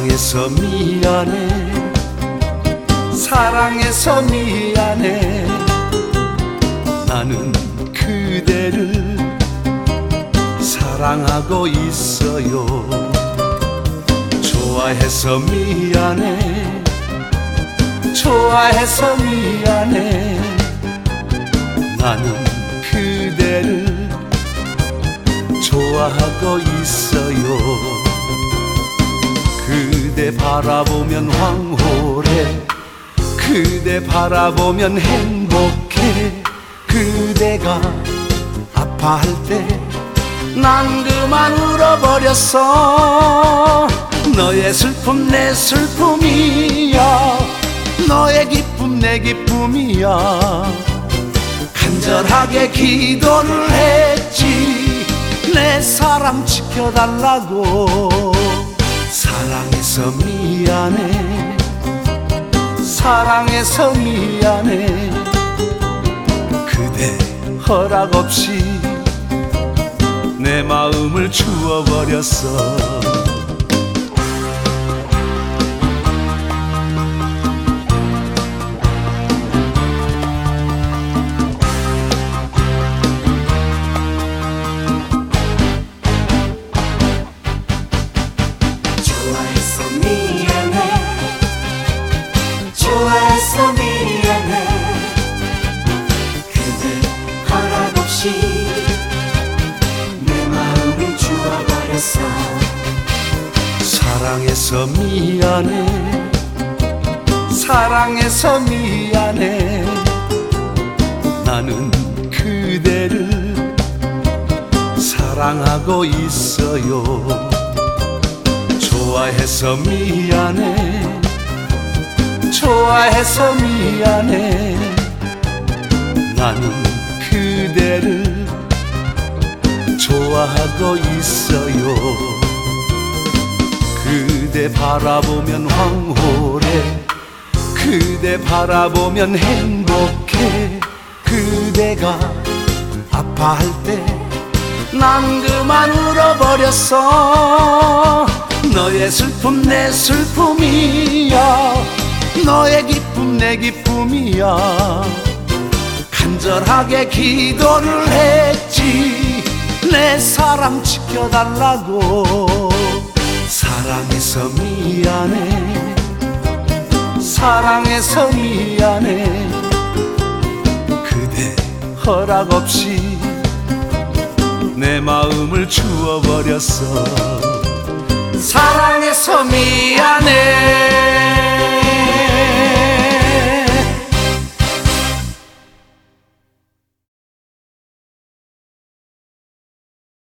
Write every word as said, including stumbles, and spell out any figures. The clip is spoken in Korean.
사랑해서 미안해, 사랑해서 미안해. 나는 그대를 사랑하고 있어요. 좋아해서 미안해, 좋아해서 미안해. 나는 그대를 좋아하고 있어요. 그대 바라보면 황홀해, 그대 바라보면 행복해. 그대가 아파할 때 난 그만 울어버렸어. 너의 슬픔 내 슬픔이야, 너의 기쁨 내 기쁨이야. 간절하게 기도를 했지, 내 사랑 지켜달라고. 사랑해서 미안해, 사랑해서 미안해. 그대 허락 없이 내 마음을 주워버렸어. 좋아해서 미안해, 좋아해서 미안해. 그대 허락 없이 내 마음을 주워버렸어. 사랑해서 미안해, 사랑해서 미안해. 나는 그대를 사랑하고 있어요. 좋아해서 미안해, 좋아해서 미안해. 나는 그대를 좋아하고 있어요. 그대 바라보면 황홀해, 그대 바라보면 행복해. 그대가 아파할 때 난 그만 울어버렸어. 너의 슬픔 내 슬픔이야, 너의 기쁨 내 기쁨이야. 간절하게 기도를 했지, 내 사랑 지켜달라고. 사랑해서 미안해, 사랑해서 미안해. 그대 허락 없이 내 마음을 주워버렸어. 사랑해서 미안해.